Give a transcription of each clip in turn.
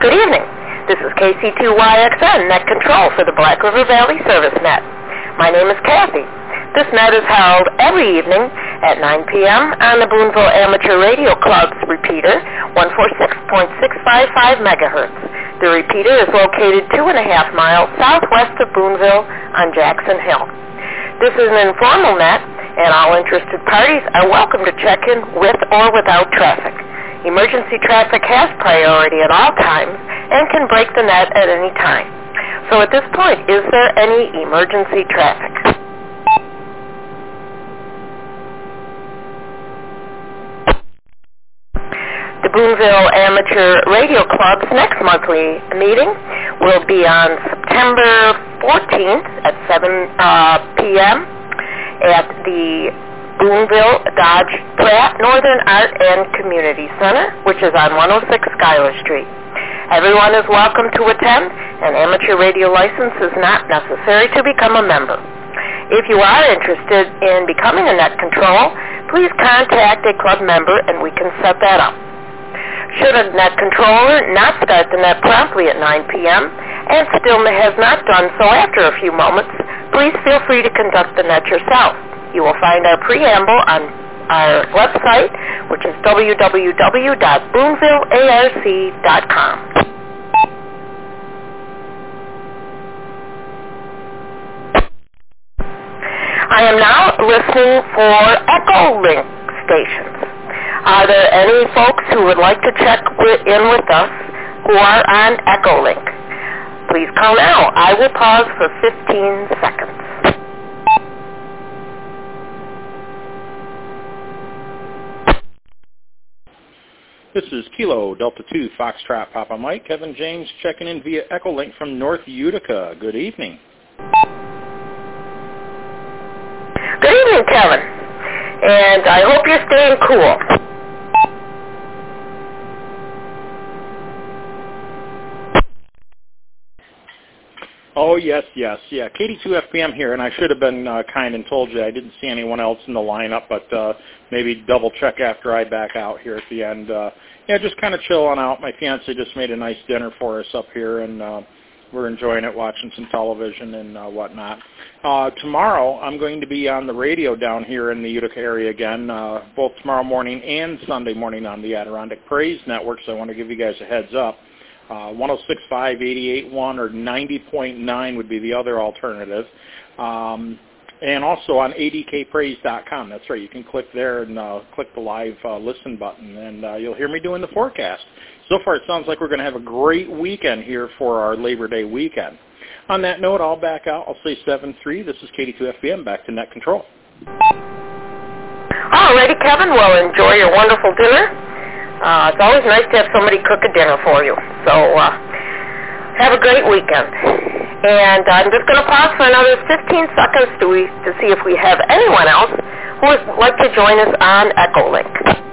Good evening. This is KC2YXN, Net Control for the Black River Valley Service Net. My name is Kathy. This net is held every evening at 9 p.m. on the Boonville Amateur Radio Club's repeater, 146.655 megahertz. The repeater is located 2.5 miles southwest of Boonville on Jackson Hill. This is an informal net, and all interested parties are welcome to check in with or without traffic. Emergency traffic has priority at all times and can break the net at any time. So at this point, is there any emergency traffic? The Boonville Amateur Radio Club's next monthly meeting will be on September 14th at 7 p.m. at the Boonville Dodge Pratt Northern Art and Community Center, which is on 106 Schuyler Street. Everyone is welcome to attend. An amateur radio license is not necessary to become a member. If you are interested in becoming a net control, please contact a club member and we can set that up. Should a net controller not start the net promptly at 9 p.m. and still has not done so after a few moments, please feel free to conduct the net yourself. You will find our preamble on our website, which is www.boonvillearc.com. I am now listening for Echolink stations. Are there any folks who would like to check in with us who are on Echolink? Please call now. I will pause for 15 seconds. This is Kilo Delta 2 Foxtrot Papa Mike. Kevin James checking in via Echolink from North Utica. Good evening. Good evening, Kevin. And I hope you're staying cool. Oh, yes. Yeah, KD2FPM here, and I should have been kind and told you I didn't see anyone else in the lineup, but maybe double check after I back out here at the end. Just kind of chilling out. My fiance just made a nice dinner for us up here, and we're enjoying it, watching some television and whatnot. Tomorrow, I'm going to be on the radio down here in the Utica area again, both tomorrow morning and Sunday morning on the Adirondack Praise Network, so I want to give you guys a heads up. 106.5, 88.1, or 90.9 would be the other alternative. And also on adkpraise.com. That's right. You can click there and click the live listen button, and you'll hear me doing the forecast. So far, it sounds like we're going to have a great weekend here for our Labor Day weekend. On that note, I'll back out. I'll say 7-3. This is KD2FBM. Back to Net Control. All righty, Kevin. Well, enjoy your wonderful dinner. It's always nice to have somebody cook a dinner for you. So have a great weekend. And I'm just going to pause for another 15 seconds to see if we have anyone else who would like to join us on Echolink.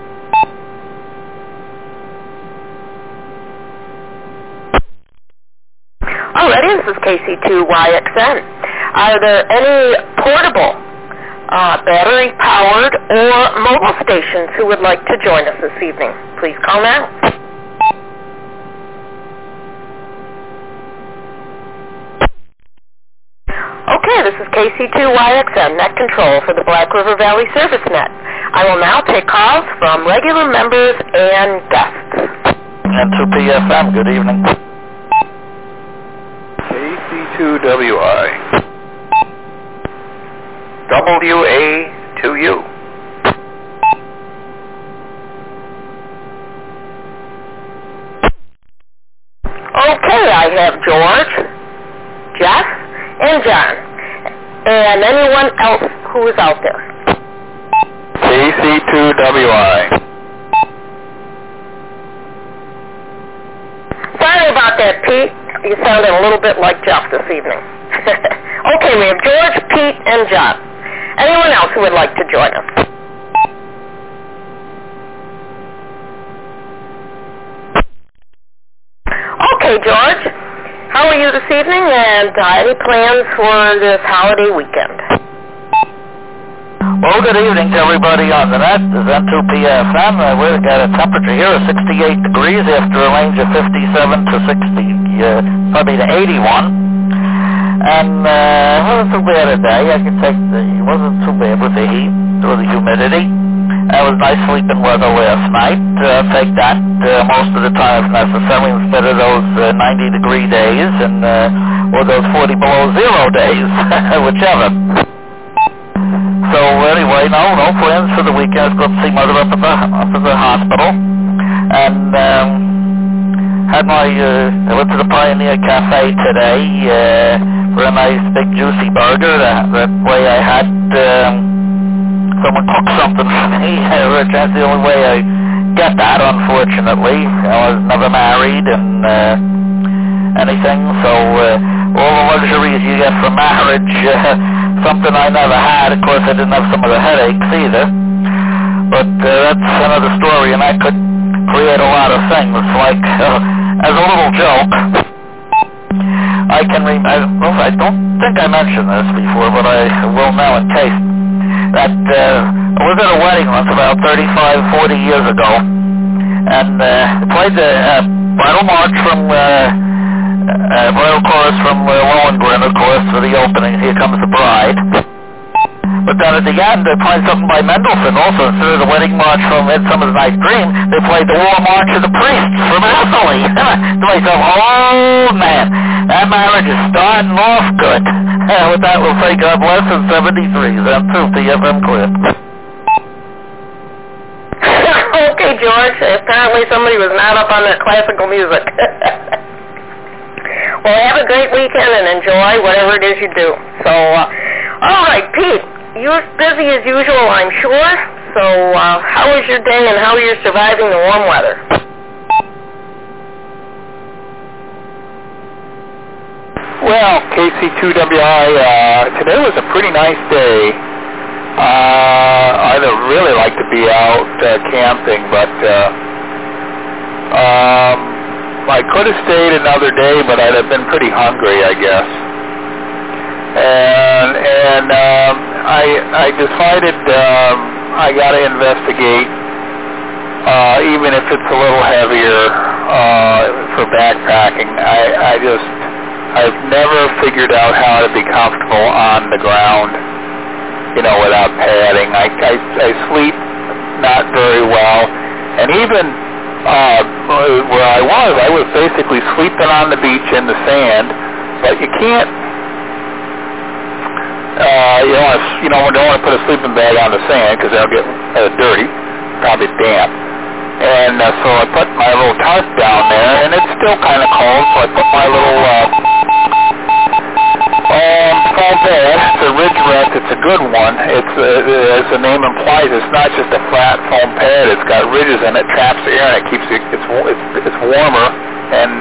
Alrighty, this is KC2YXN. Are there any portable, battery-powered, or mobile stations who would like to join us this evening? Please call now. Okay, this is KC2YXN, Net Control for the Black River Valley Service Net. I will now take calls from regular members and guests. N2PFM, good evening. KC2WI. WA2U. Okay, I have George, Jeff, and John, and anyone else who is out there. KC2WI. Sorry about that, Pete. You sounded a little bit like Jeff this evening. Okay, we have George, Pete, and John. Anyone else who would like to join us? Okay, George. How are you this evening, and any plans for this holiday weekend? Well, good evening to everybody on the net. This is N2PFM. We've got a temperature here of 68 degrees after a range of 57 to 60, probably to 81. And it wasn't too bad a day. I could take it wasn't too bad with the heat or the humidity. It was nice sleeping weather last night. Take that most of the time if necessary instead of those 90-degree days and or those 40 below zero days, whichever. So anyway, no plans for the weekend. Go to see Mother up at the hospital, and I went to the Pioneer Cafe today for a nice big juicy burger. That way I had someone cook something for me. That's the only way I get that, unfortunately. I was never married and anything, so all the luxuries you get from marriage, something I never had. Of course, I didn't have some of the headaches either. But that's another story, and I could create a lot of things. Like, as a little joke, I don't think I mentioned this before, but I will now in case. That I was at a wedding once about 35, 40 years ago, and played the bridal march from bridal chorus from Lohengrin, of course, for the opening. Here Comes the Bride. But then at the end, they played something by Mendelssohn also. Instead of the wedding march from Midsummer's Night's Dream, they played the War March of the Priests from Italy. So I thought, oh man, that marriage is starting off good. With that, we'll say God bless and 73. That's true, PFM clip. Okay, George. Apparently somebody was not up on that classical music. Well, have a great weekend and enjoy whatever it is you do. So, all right, Pete, you're busy as usual, I'm sure. So, how was your day and how are you surviving the warm weather? Well, KC2WI, today was a pretty nice day. I'd really like to be out camping, but I could have stayed another day, but I'd have been pretty hungry, I guess. And I decided I got to investigate, even if it's a little heavier for backpacking. I've never figured out how to be comfortable on the ground, without padding. I sleep not very well, and even where I was basically sleeping on the beach in the sand, but you can't, you don't want to put a sleeping bag on the sand because they'll get dirty, probably damp. And so I put my little tarp down there, and it's still kind of cold, so I put my little foam pad. It's a Ridge Rest. It's a good one. It's as the name implies, it's not just a flat foam pad. It's got ridges in it, traps the air, and it keeps it's warmer and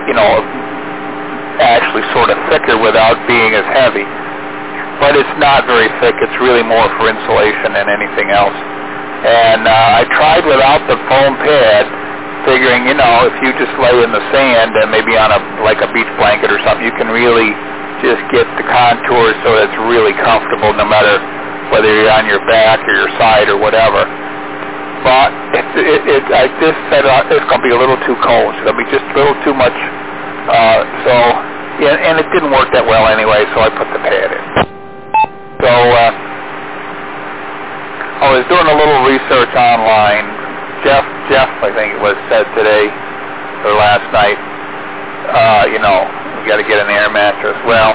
actually sort of thicker without being as heavy. But it's not very thick. It's really more for insulation than anything else. And I tried without the foam pad, figuring, if you just lay in the sand and maybe on a beach blanket or something, you can really just get the contours so it's really comfortable no matter whether you're on your back or your side or whatever. But I just said it's going to be a little too cold. It's going to be just a little too much. And it didn't work that well anyway, so I put the pad in. So I was doing a little research online. Jeff, I think it was, said today or last night, you got to get an air mattress. Well,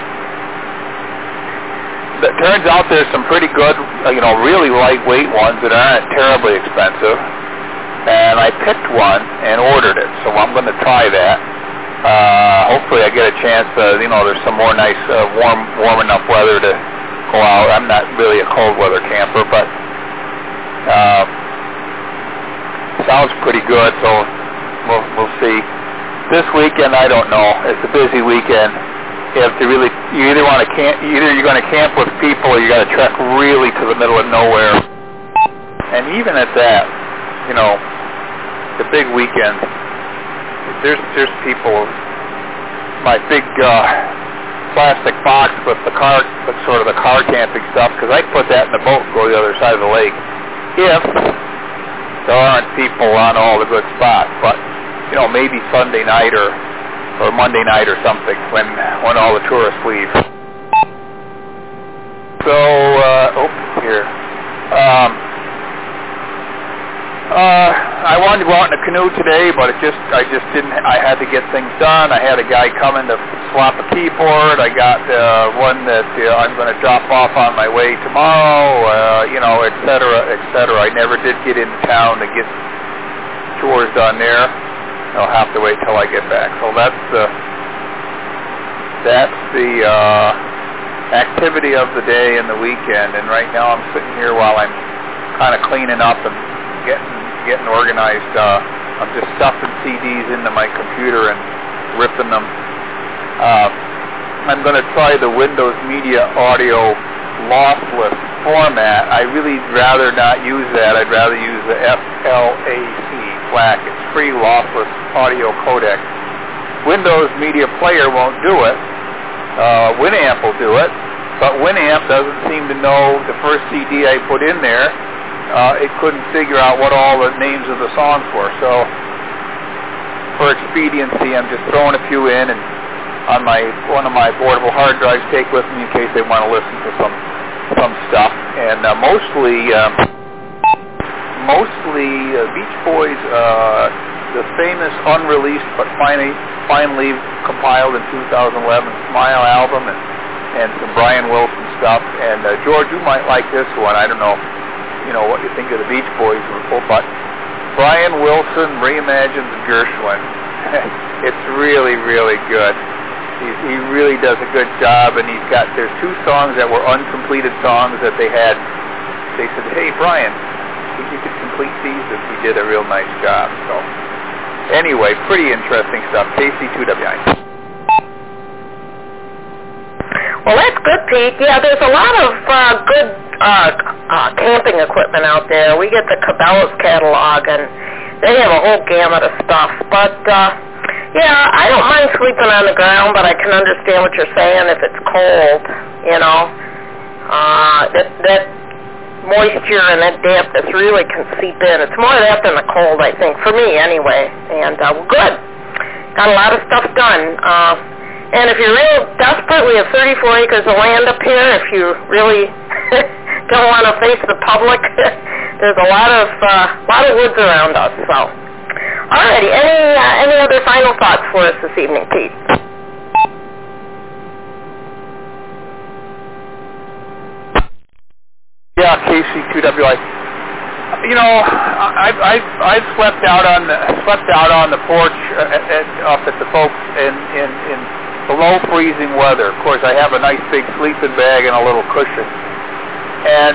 it turns out there's some pretty good, really lightweight ones that aren't terribly expensive. And I picked one and ordered it, so I'm going to try that. Hopefully I get a chance to, there's some more nice, warm enough weather to go out. I'm not really a cold weather camper, but sounds pretty good, so we'll see. This weekend, I don't know. It's a busy weekend. You have to you either want to camp, either you're going to camp with people, or you got to trek really to the middle of nowhere. And even at that, the big weekend, there's people. My big plastic box with the car, with sort of the car camping stuff, because I put that in the boat and go to the other side of the lake if there aren't people on all the good spots. But, you know, maybe Sunday night or Monday night or something when all the tourists leave. So, I wanted to go out in a canoe today, but I just didn't. I had to get things done. I had a guy coming to swap a keyboard. I got one that I'm going to drop off on my way tomorrow. You know, et cetera, et cetera. I never did get into town to get chores done there. I'll have to wait till I get back. So that's the activity of the day and the weekend. And right now I'm sitting here while I'm kind of cleaning up and getting organized. I'm just stuffing CDs into my computer and ripping them. I'm going to try the Windows Media Audio lossless format. I really rather not use that. I'd rather use the FLAC. It's free lossless audio codec. Windows Media Player won't do it. Winamp will do it, but Winamp doesn't seem to know the first CD I put in there. It couldn't figure out what all the names of the songs were. So for expediency, I'm just throwing a few in and on one of my portable hard drives, take with me in case they want to listen to some stuff. And mostly Beach Boys, the famous unreleased but finally compiled in 2011 Smile album, and some Brian Wilson stuff. And George, you might like this one. I don't know, you know, what you think of the Beach Boys, but Brian Wilson reimagines Gershwin. It's really, really good. He really does a good job, and there's two songs that were uncompleted songs that they had. They said, hey, Brian, think you could complete these? And he did a real nice job. So anyway, pretty interesting stuff. KC2WI. Well, that's good, Pete. Yeah, there's a lot of good camping equipment out there. We get the Cabela's catalog, and they have a whole gamut of stuff. But, yeah, I don't mind sleeping on the ground, but I can understand what you're saying if it's cold, you know. That moisture and that dampness really can seep in. It's more of that than the cold, I think, for me anyway. And we're good. Got a lot of stuff done. And if you're real desperate, we have 34 acres of land up here. If you really don't want to face the public, there's a lot of woods around us. So, alrighty. Any other final thoughts for us this evening, Pete? Yeah, KC2WI. You know, I've slept out on the porch up at the folks in below freezing weather. Of course, I have a nice big sleeping bag and a little cushion. And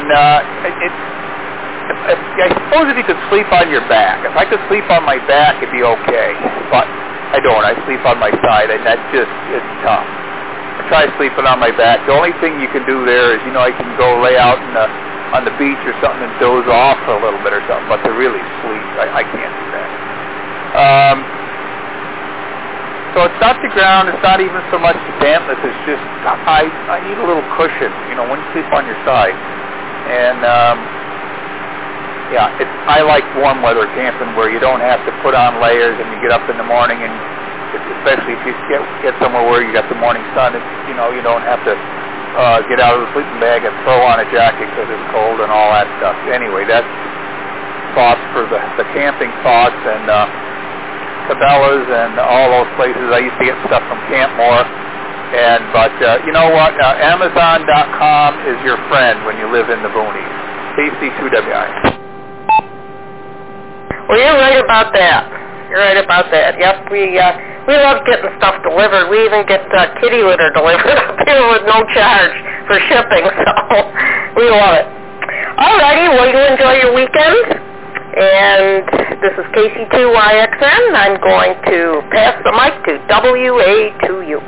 I suppose if you could sleep on your back. If I could sleep on my back, it'd be okay. But I don't. I sleep on my side, and that just is tough. I try sleeping on my back. The only thing you can do there is, you know, I can go lay out on the beach or something and doze off for a little bit or something. But to really sleep, I can't do that. So it's not the ground. It's not even so much the dampness. It's just I need a little cushion, you know, when you sleep on your side. And yeah, I like warm weather camping where you don't have to put on layers and you get up in the morning, and especially if you get somewhere where you got the morning sun, you know, you don't have to get out of the sleeping bag and throw on a jacket because it's cold and all that stuff. Anyway, that's thoughts for the camping thoughts, and Cabela's and all those places. I used to get stuff from Campmore, but you know what? Amazon.com is your friend when you live in the boonies. KC2WI. Well, you're right about that. You're right about that. Yep, we love getting stuff delivered. We even get kitty litter delivered up here with no charge for shipping, so we love it. Alrighty, well, you enjoy your weekend. And this is KC2YXN. I'm going to pass the mic to WA2U.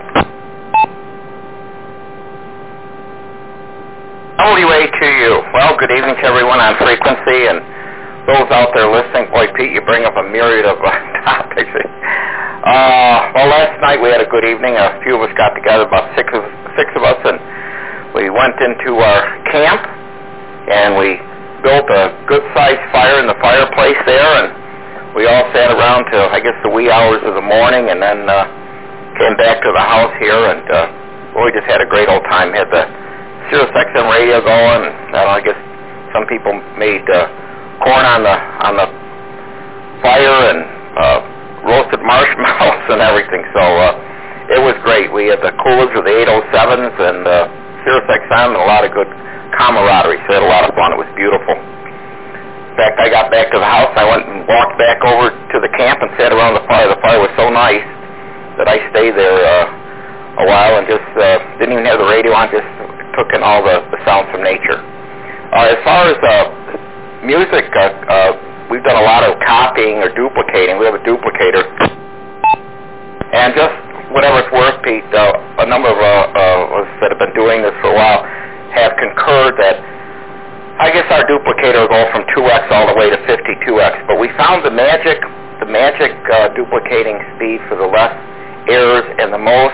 WA2U. Well, good evening to everyone on frequency, and those out there listening. Boy, Pete, you bring up a myriad of topics. Well, last night we had a good evening. A few of us got together, about six 6 of us, and we went into our camp, and we built a good-sized fire in the fireplace there, and we all sat around till, I guess, the wee hours of the morning, and then came back to the house here, and we just had a great old time. Had the Sirius XM radio going, and I guess some people made corn on the fire and roasted marshmallows and everything, so it was great. We had the coolers with the 807s and Sirius XM and a lot of good camaraderie, so we had a lot of fun. It was beautiful. In fact, I got back to the house, I went and walked back over to the camp and sat around the fire. The fire was so nice that I stayed there a while and just didn't even have the radio on, just took in all the sounds from nature. As far as music, we've done a lot of copying or duplicating. We have a duplicator. And just whatever it's worth, Pete, a number of us that have been doing this for a while have concurred that I guess our duplicator will go from 2x all the way to 52x. But we found the magic duplicating speed for the less errors and the most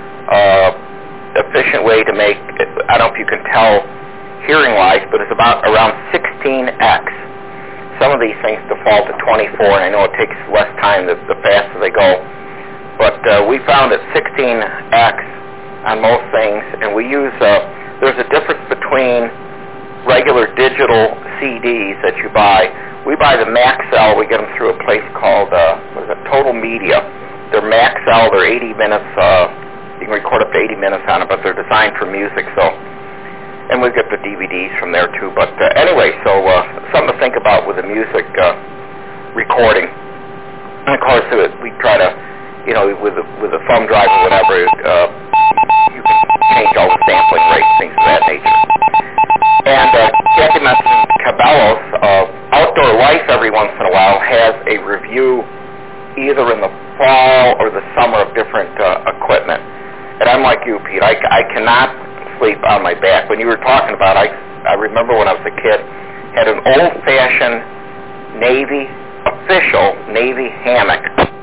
efficient way to make, I don't know if you can tell hearing-wise, but it's about around 16x. Some of these things default to 24, and I know it takes less time the faster they go. But we found that 16x on most things, and we use, there's a difference between regular digital CDs that you buy. We buy the Maxell. We get them through a place called, Total Media. They're Maxell. They're 80 minutes, you can record up to 80 minutes on it, but they're designed for music, so. And we get the DVDs from there, too. But anyway, so something to think about with the music recording. And, of course, we try to, with a thumb drive or whatever, you can change all the sampling rates, things of that nature. And Kathy mentioned Cabela's. Outdoor Life every once in a while has a review either in the fall or the summer of different equipment. And I'm like you, Pete. I cannot sleep on my back. When you were talking about it, I remember when I was a kid, had an old-fashioned official Navy hammock.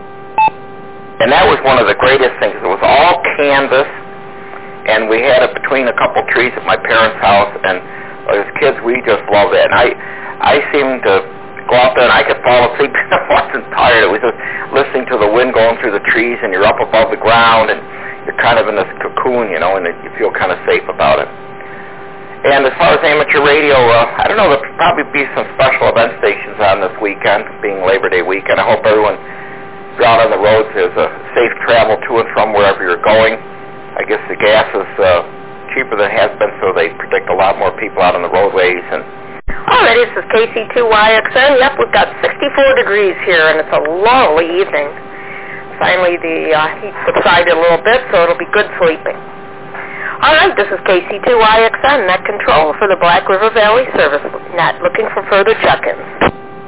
And that was one of the greatest things. It was all canvas, and we had it between a couple trees at my parents' house, and as kids, we just loved it. And I seemed to go out there, and I could fall asleep if I wasn't tired. It was just listening to the wind going through the trees, and you're up above the ground, and you're kind of in this cocoon, and you feel kind of safe about it. And as far as amateur radio, I don't know, there'll probably be some special event stations on this weekend, being Labor Day weekend. I hope everyone out on the roads has a safe travel to and from wherever you're going. I guess the gas is cheaper than it has been, so they predict a lot more people out on the roadways. And all right, this is KC2YXN. Yep, we've got 64 degrees here, and it's a lovely evening. Finally, the heat subsided a little bit, so it'll be good sleeping. All right, this is KC2YXN, net control for the Black River Valley Service Net, looking for further check-ins.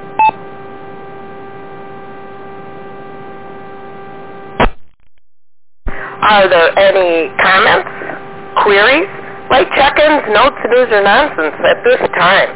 Are there any comments, queries, late check-ins, notes, news, or nonsense at this time?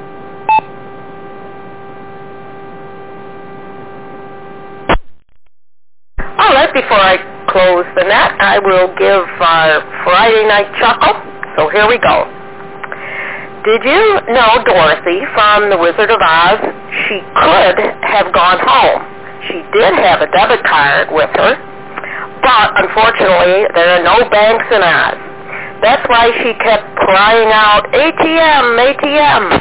All right, before I close the net, I will give our Friday night chuckle. So here we go. Did you know Dorothy from The Wizard of Oz? She could have gone home. She did have a debit card with her, but unfortunately, there are no banks in Oz. That's why she kept crying out, ATM, ATM.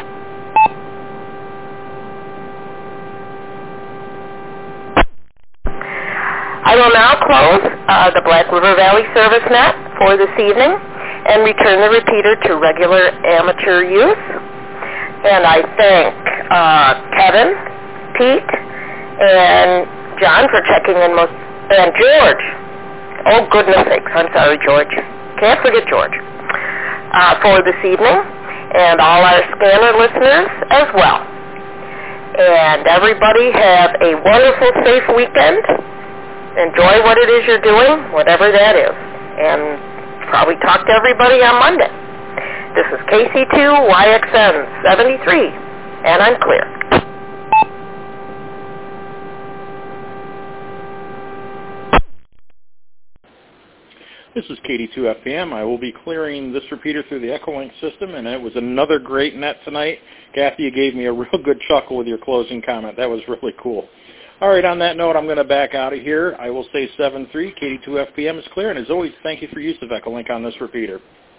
I will now close the Black River Valley Service Net for this evening and return the repeater to regular amateur use. And I thank Kevin, Pete, and John for checking in most, and George. Oh, goodness sakes. I'm sorry, George. Can't forget George. For this evening, and all our scanner listeners as well. And everybody have a wonderful, safe weekend. Enjoy what it is you're doing, whatever that is. And probably talk to everybody on Monday. This is KC2YXN 73, and I'm clear. This is KD2FM. I will be clearing this repeater through the Echolink system, and it was another great net tonight. Kathy, you gave me a real good chuckle with your closing comment. That was really cool. All right, on that note, I'm going to back out of here. I will say 7-3, KD2FPM is clear, and as always, thank you for use of Echolink on this repeater.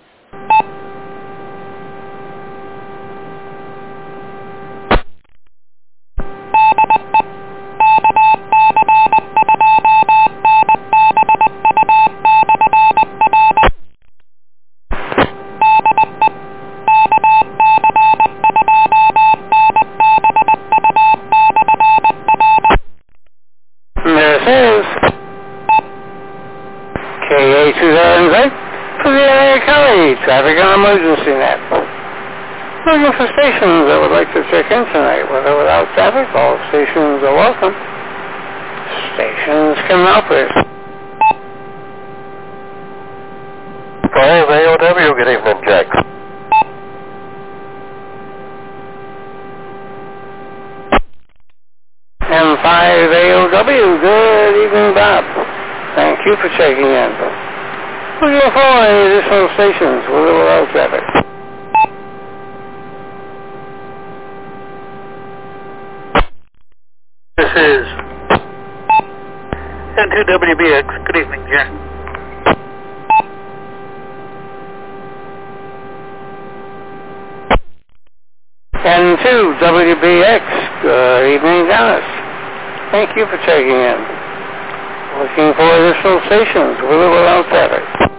Traffic and emergency net. Looking for stations that would like to check in tonight. With or without traffic, all stations are welcome. Stations can operate. Five AOW, good evening, Jack. M5 AOW, good evening, Bob. Thank you for checking in. Looking for any additional stations with or without traffic. This is N2WBX. Good evening, Jack. N2WBX. Good evening, Dennis. Thank you for checking in. Looking for additional stations with or without traffic.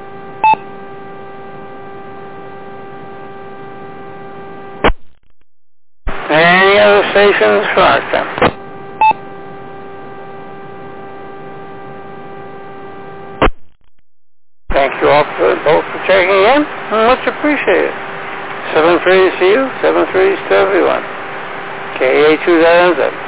Any other stations for Arkham? Thank you all both for checking in. Much appreciated. 7-3 to you, 7-3 to everyone. KA2.NZ.